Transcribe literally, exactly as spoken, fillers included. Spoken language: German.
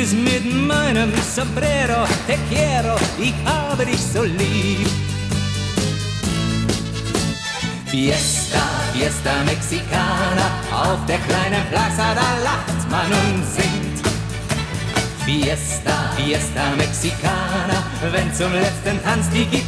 Freeze mit meinem Sombrero, te quiero, ich habe dich so lieb. Fiesta, Fiesta Mexicana, auf der kleinen Plaza, da lacht man und singt. Fiesta, Fiesta Mexicana, wenn zum letzten Tanz die